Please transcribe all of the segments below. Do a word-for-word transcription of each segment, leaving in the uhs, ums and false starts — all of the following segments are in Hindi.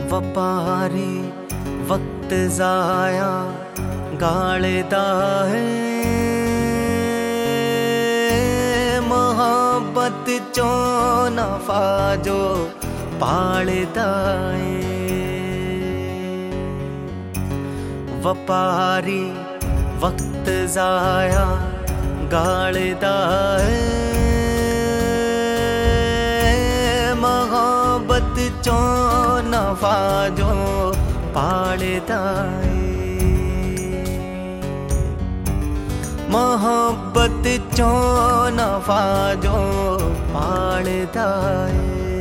ਵਪਾਰੀ ਵਕਤ ਜ਼ਾਇਆ ਗਾਲਦਾ ਹੈ ਮੁਹੱਬਤ ਚੋਂ ਨਫਾ ਜੋ ਪਾਲਦਾ ਹੈ ਵਪਾਰੀ ਵਕਤ ਜ਼ਾਇਆ ਗਾਲਦਾ ਹੈ मोहब्बत चो नफा जो पालदा है मोहब्बत चो नफा जो पालदा है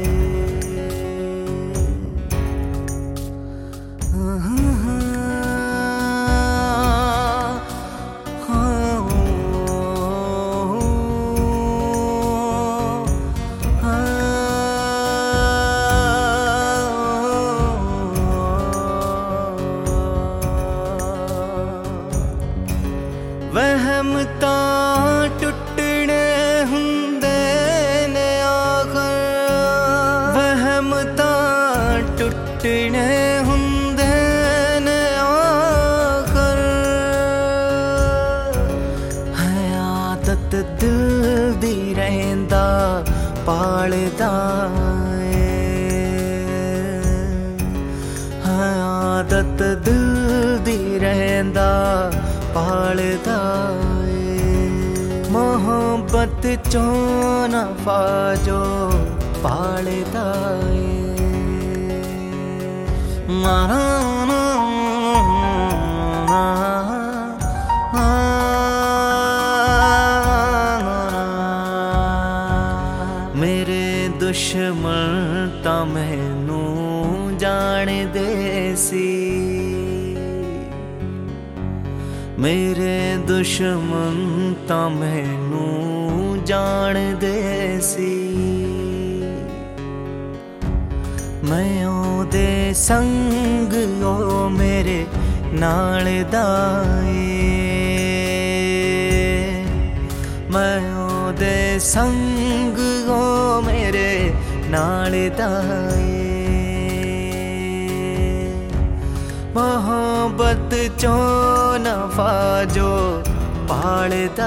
वहम तां टुटने हुंदे ने आखर वहम तां टुटने हुंदे ने आखर है आदत दिल दी रहिंदा पालदा है आदत दिल दी रहिंदा पालदा मोहब्बत चो नफा जो पालदा मेरे दुश्मन तां मैनू जाणदे सी मेरे दुश्मन तां मैनू जाणदे सी मैं ओदे संग ओ मेरे नाल दा मैं ओदे संग ओ मेरे नाल दा मोहब्बत चो नफा जो पालदा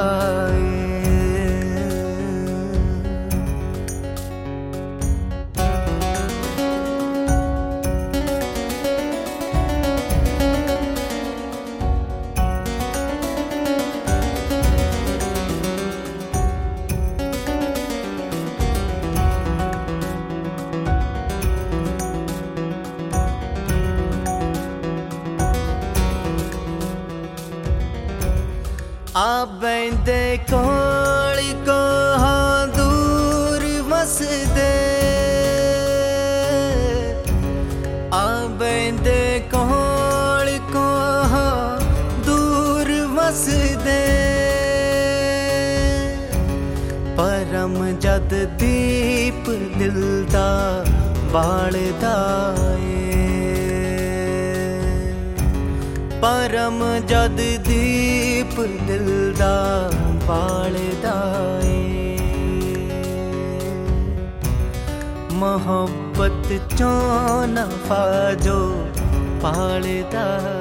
आबैंदे कोल को दूर वसदे आबैंदे कोल को दूर वसदे परम जद दीप दिल दा बालदा परम जद दीप दिल दा बालदा मोहब्बत चो नफा जो पालदा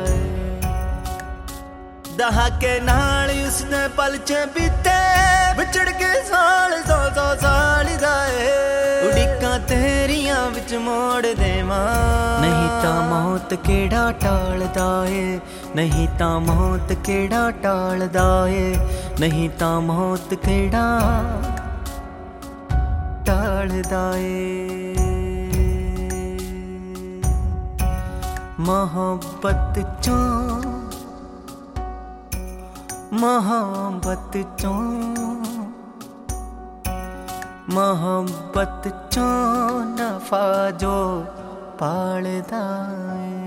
दहाके नाल उसने पल च बीते विछड़ के साल सौ सौ साल दाए उड़िकां तेरियां विच मोड़ देवां नहीं तां मौत केड़ा टालदा ए नहीं तां मौत केड़ा टालदा ए नहीं तां मौत केड़ा टालदा ए मोहब्बत चो मोहब्बत चो मोहब्बत चो नफा जो पालदा है।